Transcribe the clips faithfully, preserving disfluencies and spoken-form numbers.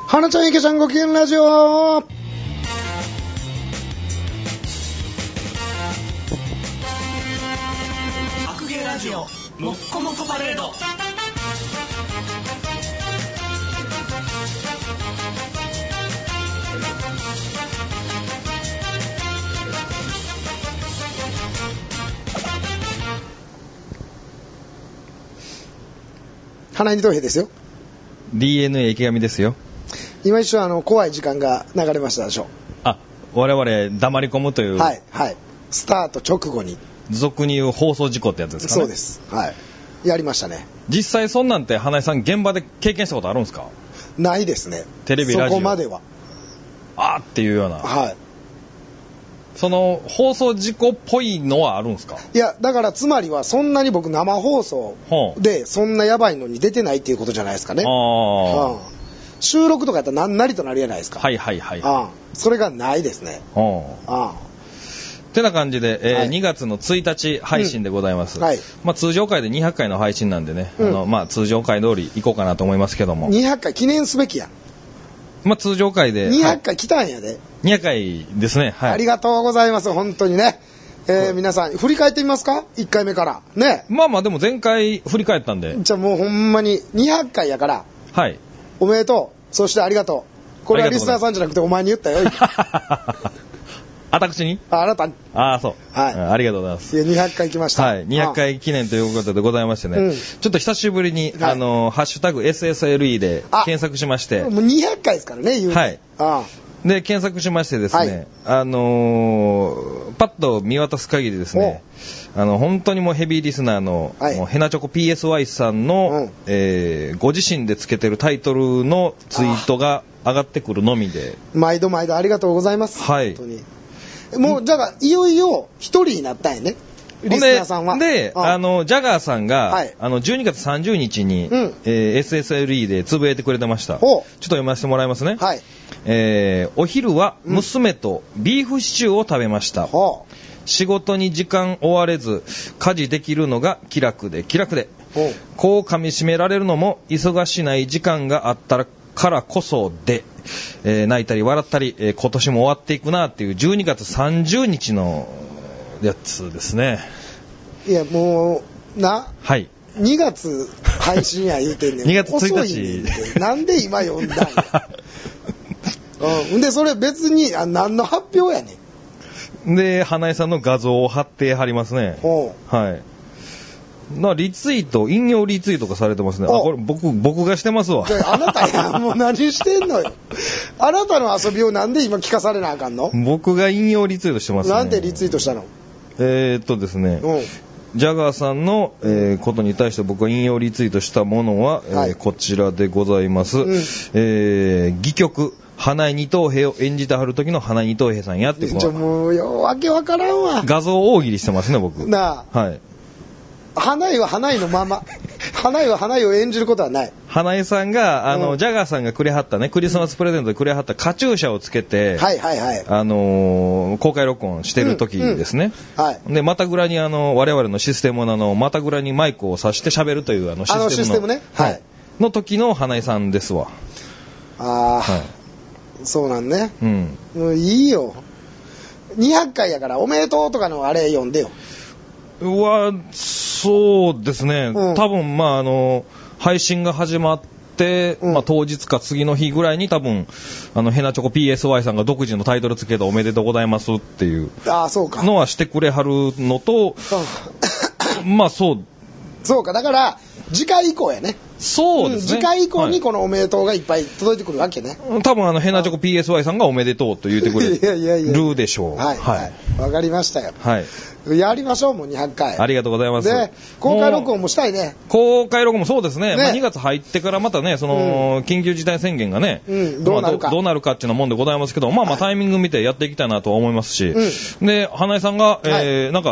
花ちゃん池ちゃんご機嫌ラジオ。 白芸ラジオもっこもこパレード。 花井二等兵ですよ。 ディーエヌエー 池上ですよ。 今一瞬あの怖い時間が流れましたでしょ。 あ、我々黙り込むという、 はいはいスタート直後に俗に言う放送事故ってやつですかね。 そうです、はい、やりましたね。 実際そんなんて花井さん現場で経験したことあるんですか？ ないですね。 テレビラジオそこまではあーっていうような、 はい、 その放送事故っぽいのはあるんですか？ いやだからつまりはそんなに僕生放送でそんなやばいのに出てないっていうことじゃないですかね。あ、うん、収録とかやったら何なりとなるじゃないですか。 はいはいはい、 ああそれがないですね。ああてな感じで、えーはい、にがつのついたち配信でございます、うん、はい、まあ、通常回でにひゃっかいの配信なんでね、うん、あのまあ、通常回通り行こうかなと思いますけども、 にひゃっかい記念すべきやん。 まあ、通常回でにひゃっかい来たんやで、 はい、にひゃっかいですね、はい、 ありがとうございます本当にね、えー、皆さん振り返ってみますか。いっかいめからね。 まあまあでも前回振り返ったんで、 じゃあもうほんまににひゃっかいやから、 はい、 おめでとう、そしてありがとう。これはリスナーさんじゃなくてお前に言ったよ私にあ、あなたに。 ああそう、 はい、 ありがとうございます。 にひゃっかい来ました。 はい、にひゃっかい記念ということでございましてね、うん、ちょっと久しぶりに、はい、あのハッシュタグ エスエスエルイー で検索しまして、 もうにひゃっかいですからね言う。はい、ああで検索しましてですね、はい、あのー、パッと見渡す限りですね、あの本当にもうヘビーリスナーの、はい、もうヘナチョコ ピーエスワイ さんの、うん、えー、ご自身でつけてるタイトルのツイートが上がってくるのみで、 毎度毎度ありがとうございます。はい、本当にもうじゃあいよいよ一人になったんやね、リスナーさんは。 で、ああのジャガーさんが、はい、あのじゅうにがつさんじゅうにちに、うん、えー、エスエスエルイー でつぶやいてくれてました。ちょっと読ませてもらいますね。はい、えー、お昼は娘とビーフシチューを食べました。うん、仕事に時間追われず家事できるのが気楽で気楽で、こう噛み締められるのも忙しない時間があったらからこそで、えー、泣いたり笑ったり、えー、今年も終わっていくなっていうじゅうにがつさんじゅうにちのやつですね。 いやもうな、 はい、 にがつ配信や言うてんねんにがつついたち遅いねんなんで今読んだんやうん、でそれ別にあ何の発表やねんで花江さんの画像を貼って貼りますね。はい、なリツイート引用リツイートがされてますね。あ、これ僕僕がしてますわ。 あなたやもう何してんのよあなたの遊びをなんで今聞かされなあかんの。 僕が引用リツイートしてますね。 なんでリツイートしたの。 えー、っとですね、うん、ジャガーさんの、えー、ことに対して僕が引用リツイートしたものは、はい、えー、こちらでございます、うん、えー、戯曲花井二等兵を演じてはる時の花井二等兵さんやっていうちょもうよわけわからんわ。 画像大喜利してますね僕なあ。はい、 花井は花井のまま花井は花井を演じることはない。 花井さんがあの、うん、ジャガーさんがくれはったねクリスマスプレゼントでくれはったカチューシャをつけて、はいはいはい、あのー、公開録音してる時ですね、うんうん、はい、でまたぐらにあの我々のシステムのあのまたぐらにマイクを挿して喋るというあのシステム の, あのシステムね、はい、の時の花井さんですわ。 ああ、はい、そうなんね、うん、もういいよにひゃっかいやからおめでとうとかのあれ読んでよ。 はそうですね、うん、多分まああの配信が始まって、うん、まあ、当日か次の日ぐらいに多分あのヘナチョコ ピーエスワイ さんが独自のタイトルつけておめでとうございますっていうのはしてくれはるのと、まあそうそうか、だから次回以降やね。 そうですね、 うん、次回以降にこのおめでとうがいっぱい届いてくるわけね、 はい、多分あのヘナチョコ ピーエスワイ さんがおめでとうと言ってくれるでしょう。 はい、はい、わかりましたよ。はい、やりましょうもうにひゃっかい。 ありがとうございます。 で公開録音もしたいね。 公開録音もそうですね、ね、まあ、にがつ入ってからまたねその、うん、緊急事態宣言がね、うん、どうなるか、まあ、ど, どうなるかっていうのもんでございますけど、まあまあタイミング見てやっていきたいなとは思いますし、うん、で花江さんが、えーはい、なんか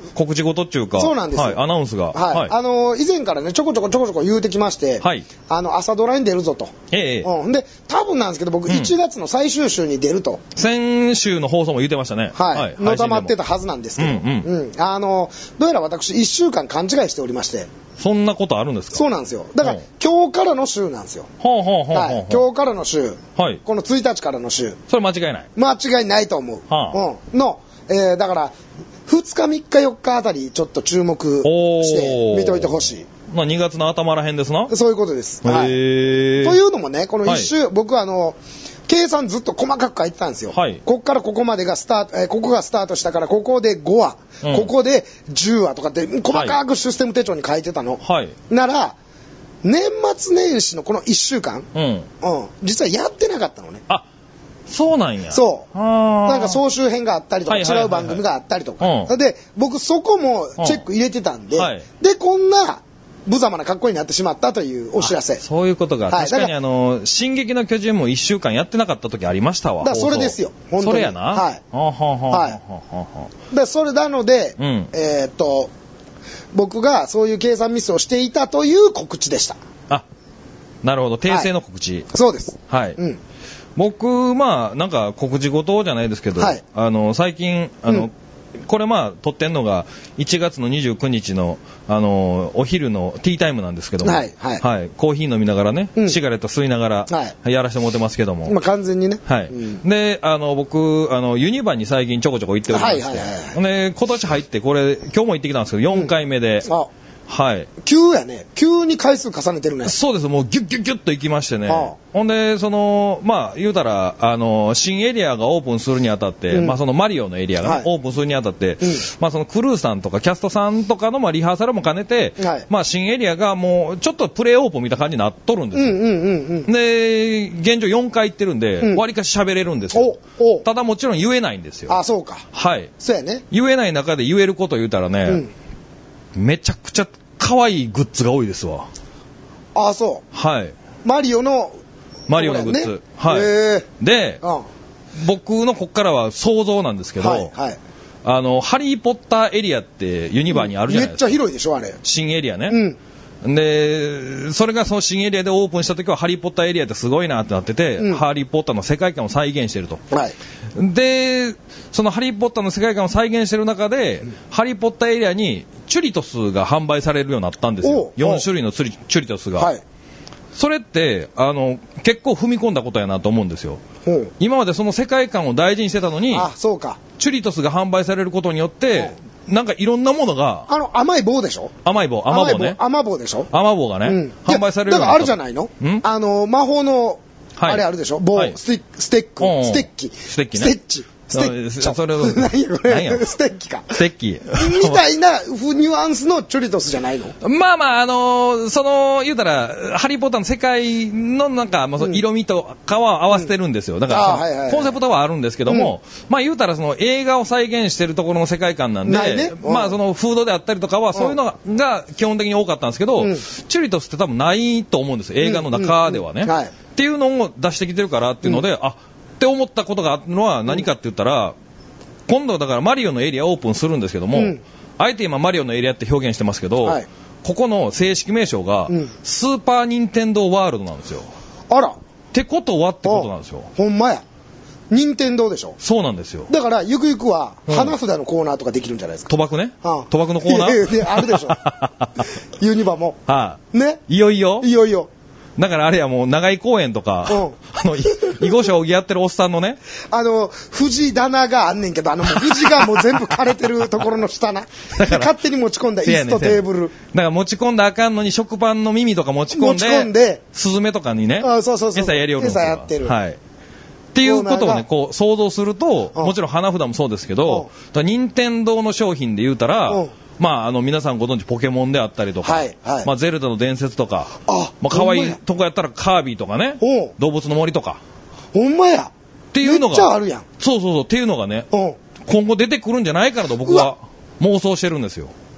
告知事っていうか、 そうなんですよ。 はい、アナウンスが。 はい。はい、あのー、以前からね、ちょこちょこちょこちょこ言うてきまして、はい。あの、朝ドラに出るぞと。ええ。うん。で、多分なんですけど、僕、いちがつの最終週に出ると。 先週の放送も言ってましたね。 はい。はい、のたまってたはずなんですけど、うん、うん。うん。あのー、どうやら私、いっしゅうかん勘違いしておりまして。 そんなことあるんですか？ そうなんですよ。だから、今日からの週なんですよ。 ほうほうほうほう。はい。 今日からの週。はい。このついたちからの週。 それ間違いない？ 間違いないと思う。はあ、うん。の、えー、だから、ふつかみっかよっかあたりちょっと注目して見といてほしい。 まあにがつの頭らへんですな。 そういうことです。はい。というのもね、この一周、はい、僕はあの、計算ずっと細かく書いてたんですよ。はい。ここからここまでがスタート、えー、ここがスタートしたから、ここでごわ、うん、ここでじゅうわとかって細かくシステム手帳に書いてたの。はい。なら、年末年始のこのいっしゅうかん、うん。うん。実はやってなかったのね。 あ、そうなんや。 そう。なんか総集編があったりとか、違う番組があったりとか。で、僕そこもチェック入れてたんで、はい、で、こんな、無様な格好になってしまったというお知らせ。 そういうことが、はい、確かにあの進撃の巨人もいっしゅうかんやってなかった時ありましたわ。 だからそれですよ、 本当に。それやな。はい。 はい。でそれなので、うん、えー、っと僕がそういう計算ミスをしていたという告知でした。 あ、なるほど、訂正の告知。はい、 そうです。 はい。うん、僕まあなんか告知事じゃないですけど、はい、あの最近あの。うん、これまあ撮ってんのがいちがつのにじゅうくにちの、あのー、お昼のティータイムなんですけども、はいはいはい、コーヒー飲みながらね、うん、シガレット吸いながら、はい、やらせてもらってますけども、 まあ、完全にね、 はい、うん、であの僕あのユニバに最近ちょこちょこ行っておりまして、はいはいはい、で今年入ってこれ今日も行ってきたんですけどよんかいめで、うん、あはい、 急やね。急に回数重ねてるね。 そうです。もうギュッギュッギュッと行きましてね。はあ、ほんで、その、まあ、言うたら、あの、新エリアがオープンするにあたって、うん、まあ、そのマリオのエリアが、ね、はい、オープンするにあたって、うん、まあ、そのクルーさんとかキャストさんとかの、まあ、リハーサルも兼ねて、はい、まあ、新エリアがもう、ちょっとプレイオープンみたいな感じになっとるんですよ。うんうんうんうん、で、現状よんかい行ってるんで、うん、割かし喋れるんですよ。おおただもちろん言えないんですよ。 あ、そうか。 はい。 そうやね。 言えない中で言えること言うたらね、うん、めちゃくちゃ、可愛いグッズが多いですわ。 ああ、そう。 はい。 マリオの、 マリオのグッズ。ね、はい。で、うん、僕のこっからは想像なんですけど、はいはい、あの、ハリーポッターエリアってユニバーにあるじゃないですか。 めっちゃ広いでしょ、あれ。 新エリアね。うん。で、それがその新エリアでオープンした時はハリーポッターエリアってすごいなってなってて、うん、ハリーポッターの世界観を再現してると。はい。で、そのハリーポッターの世界観を再現してる中で、うん、ハリーポッターエリアにチュリトスが販売されるようになったんですよ。よんしゅるいのチュリトスが。はい。それって、あの、結構踏み込んだことやなと思うんですよ。今までその世界観を大事にしてたのに、 あ、そうか。 チュリトスが販売されることによって、なんかいろんなものが。 あの、甘い棒でしょ？ 甘い棒、甘棒ね。 甘棒でしょ？ 甘棒がね、うん、販売されるようになった。 だからあるじゃないの？あの、魔法の、はい、あれあるでしょ？棒、はい、スティック、ステック、ステッキ。 ステッキね。 ステッチ。ステッチ。 それを。 何やこれ。ステッキか。 ステッキ。 みたいなニュアンスのチュリトスじゃないの？ まあまあ、あのー、その、言うたら、ハリーポッターの世界のなんか、まあ、色味とかは合わせてるんですよ。だから、はいはいはい、コンセプトはあるんですけども、うん、まあ言うたら、その映画を再現してるところの世界観なんで、ね、まあそのフードであったりとかは、そういうのが基本的に多かったんですけど、うん、チュリトスって多分ないと思うんですよ。映画の中ではね。うんうんうんはい、っていうのを出してきてるからっていうので、うん、あ、って思ったことがあるのは何かって言ったら、今度だからマリオのエリアオープンするんですけども、うん、あえて今マリオのエリアって表現してますけど、はい、ここの正式名称が、うん、スーパーニンテンドーワールドなんですよ。 あら。 ってことはってことなんですよ。 ほんまや。任天堂でしょ。 そうなんですよ。 だからゆくゆくは花札のコーナーとかできるんじゃないですか。 賭博ね。賭博のコーナーあるでしょ。ユニバも。 はあ、ね。 いよいよ。 いよいよ。 だからあれやもう長井公園とか、うん、あの囲碁将棋やってるおっさんのね、 あの藤棚があんねんけど、あの藤がもう全部枯れてるところの下な。だから勝手に持ち込んだ椅子とテーブル。 だから持ち込んだあかんのに食パンの耳とか持ち込んで、持ち込んでスズメとかにね、 あ、そうそうそう、 餌やりよるんですよ。 餌やってる。 はい。っていうことをね、こう想像すると、もちろん花札もそうですけど、任天堂の商品で言うたら。まあ、あの皆さんご存知ポケモンであったりとか、はいはい、まあ、ゼルダの伝説とか、あ、まあ、可愛いとこやったらカービィとかね、動物の森とか、 ほんまやっていうのが、 めっちゃあるやん。 そうそうそうっていうのがね、今後出てくるんじゃないかなと僕は妄想してるんですよ。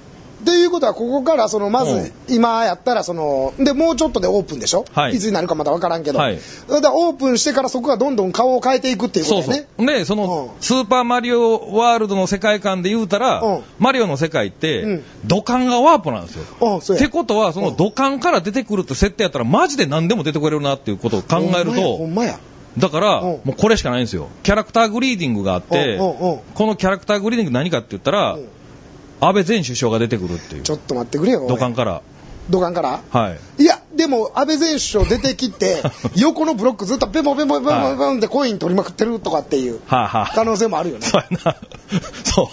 っていうことはここからそのまず今やったらそのでもうちょっとでオープンでしょ、はい、いつになるかまだ分からんけど、はい、だからオープンしてからそこがどんどん顔を変えていくっていうことだよね。 そうそうでその、うん、スーパーマリオワールドの世界観で言うたら、うん、マリオの世界って、うん、土管がワープなんですよ、うん、ってことはその土管から出てくるって設定やったらマジで何でも出てくれるなっていうことを考えると、 ほんまやだから、うん、もうこれしかないんですよ。キャラクターグリーディングがあって、うんうんうん、このキャラクターグリーディング何かって言ったら、うん、安倍前首相が出てくるっていう。 ちょっと待ってくれよ。 土管から。 土管から。 はい。 いやでも安倍前首相出てきて横のブロックずっとペモペモペモペモってコイン取りまくってるとかっていう可能性もあるよね。 そうやな。そう。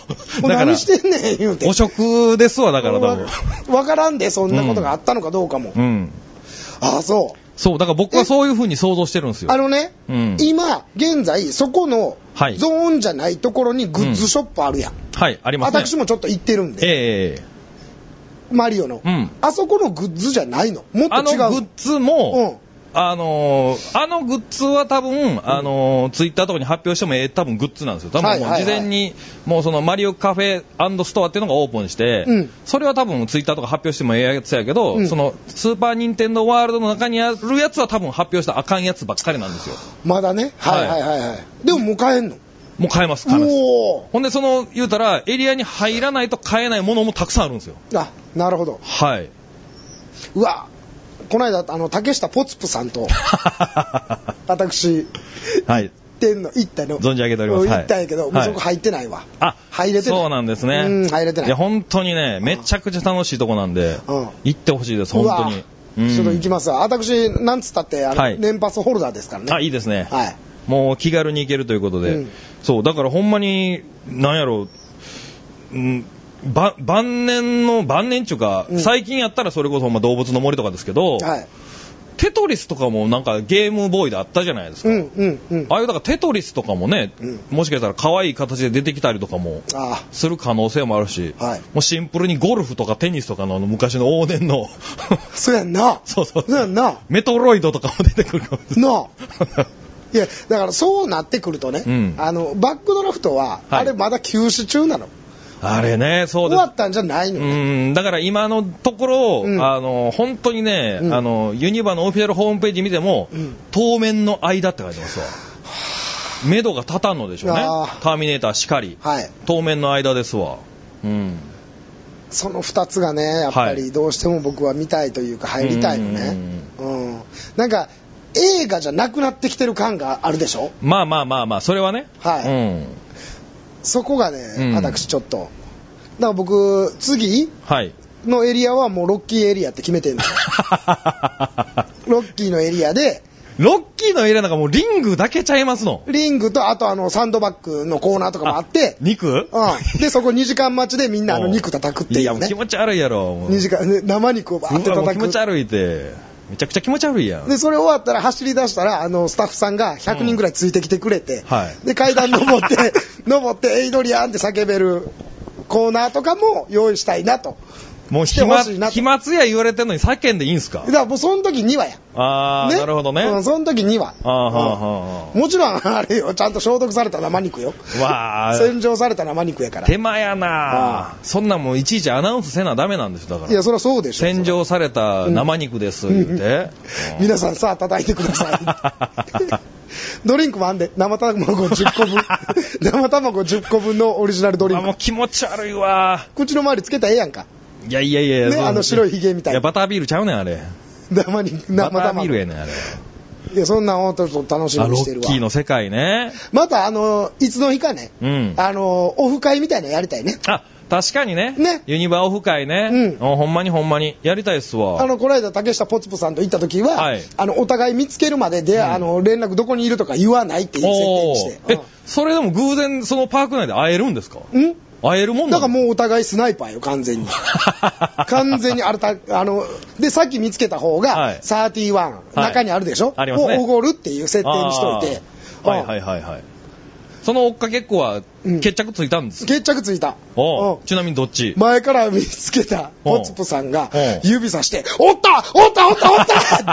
だから何してんねん言うて。 汚職ですわだから多分。 わからんでそんなことがあったのかどうかも。うん。うん、ああそう。 そうだから僕はそういう風に想像してるんですよ。 あのね、うん、今現在そこのゾーンじゃないところにグッズショップあるやん。 うん、はいありますね。 私もちょっと行ってるんで。 ええー、 マリオの、うん、あそこのグッズじゃないの。もっと違う。 あのグッズも、うんあのー、あのグッズは多分、あのー、ツイッターとかに発表してもええ多分グッズなんですよ。多分もう事前にもうそのマリオカフェ&ストアっていうのがオープンして、うん、それは多分ツイッターとか発表してもええやつやけど、うん、そのスーパーニンテンドーワールドの中にあるやつは多分発表したらあかんやつばっかりなんですよ。 まだね。はいはいはいはい。でももう買えんの？ もう買えます買えます。ほんでその言うたらエリアに入らないと買えないものもたくさんあるんですよ。 あ、なるほど。 はい。 うわ。この間あの竹下ポツプさんと私、はい、店の行ったの存じ上げております。 行ったんやけど、はい、もうそこ入ってないわ。 あ、 入れてない。 そうなんですね。 うん、入れてない。 いや本当にね、めちゃくちゃ楽しいとこなんで、うん、行ってほしいです本当に。 うん、ちょっと行きますわ。私なんつったってあの、はい、年パスホルダーですからね。 あ、いいですね。はい。もう気軽に行けるということで、うん、そうだからほんまになんやろう。うんば晩年の晩年っていうか、うん、最近やったらそれこそほんま動物の森とかですけど、はい、テトリスとかもなんかゲームボーイであったじゃないですか、うんうんうん、ああいうだからテトリスとかもね、うん、もしかしたら可愛い形で出てきたりとかもする可能性もあるし、はい、もうシンプルにゴルフとかテニスとかのあの昔の往年のそうやんなそうそうそうやんなメトロイドとかも出てくるかもしれないないやだからそうなってくるとね、うん、あのバックドラフトは、はい、あれまだ休止中なの。 あれね、そうです。 終わったんじゃないのね。 うん、だから今のところ、うん、あの本当にね、うん、あのユニバのオフィシャルホームページ見ても、うん、当面の間って書いてますわ。目処が立たんのでしょうね。ターミネーターしかり、はい、当面の間ですわ。うん。 そのふたつがね、やっぱりどうしても僕は見たいというか入りたいのね。うん、うん。なんか映画じゃなくなってきてる感があるでしょ。 まあまあまあまあそれはね。はい。うん。 そこがね、うん、私ちょっとだから僕次のエリアはもうロッキーエリアって決めてるんですよロッキーのエリアでロッキーのエリアなんかもうリングだけちゃいますの。 リングとあとあのサンドバッグのコーナーとかもあって肉、うん、 でそこにじかん待ちでみんなあの肉叩くっていうね。いやもう気持ち悪いやろもうにじかん、ね、生肉をバーって叩く。 気持ち悪いってめちゃくちゃ気持ち悪いやん。 でそれ終わったら走り出したらあのスタッフさんがひゃくにんぐらいついてきてくれて、うんはい、で階段登って登ってエイドリアンって叫べるコーナーとかも用意したいなと。 もう飛沫飛沫や言われてるのに叫んでいいんすか。 だからもうその時にはや。 ああ、ね、なるほどね。 うん、その時には。 あーはーはーもちろんあれよちゃんと消毒された生肉よ。わあ。洗浄された生肉やから。 手間やな。そんなんもういちいちアナウンスせなダメなんですよだから。 いやそりゃそうでしょ。 洗浄された生肉です言って。うん、 皆さんさあ叩いてください。ドリンクもあんで生卵じゅっこぶん生卵じゅっこぶんのオリジナルドリンク。 あもう気持ち悪いわ。 口の周りつけたらええやんか。 いやいやいや、 ね、あの白いひげみたいな。 いやバタービールちゃうねんあれ。 生に生バタービールやねんあれ。 いやそんなんをちょっと楽しみにしてるわ。 ロッキーの世界ね。 またあのいつの日かね、うん、あのオフ会みたいなのやりたいね。 あ確かにね。ね。ユニバオフ会ね。うん。ほんまにほんまにやりたいっすわ。 あのこの間竹下ポツポさんと行った時は、はい、あのお互い見つけるまでで、うん、あの連絡どこにいるとか言わないっていう設定にして。 え、うん、それでも偶然そのパーク内で会えるんですか？ん？会えるもんなの？ だからもうお互いスナイパーよ完全に。完全にあれたあのでさっき見つけた方が、はい、サーティワン、はい、中にあるでしょ？ありますね。をおごるっていう設定にしといて。 はいはいはいはい。その追っかけっこは決着ついたんです、 うん、決着ついた。 おちなみにどっち？ 前から見つけたポツポさんが指さして「おったおったおったおった!」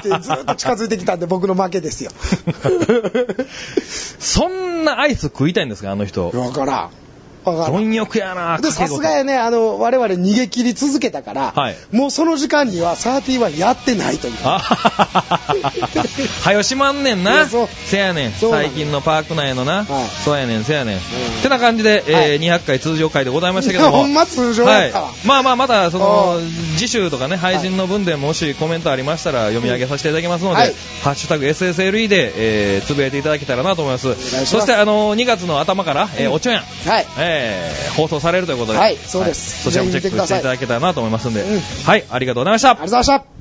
ってずっと近づいてきたんで僕の負けですよ。 そんなアイス食いたいんですかあの人。 わからん。 貪欲やな。 で、さすがやね、あの、我々逃げ切り続けたから、はい、もうその時間にはサーティワンやってないという。はよしまんねんな。せやねん。最近のパーク内のな。はい、そうやねん、せやねん。うん、ってな感じで、えーはい、にひゃっかい通常回でございましたけども。 ほんま通常やったわ。はい、 まあまあ、また、その、次週とかね、配信の分でもしコメントありましたら読み上げさせていただきますので、はい、ハッシュタグ エスエスエルイー で、えー、つぶやいていただけたらなと思います。そして、あの、にがつの頭から、えー、おちょやん。はい。えー、放送されるということで。 はい、そうです。 そちらもチェックしていただけたらなと思いますんで。うん、はい、ありがとうございました。ありがとうございました。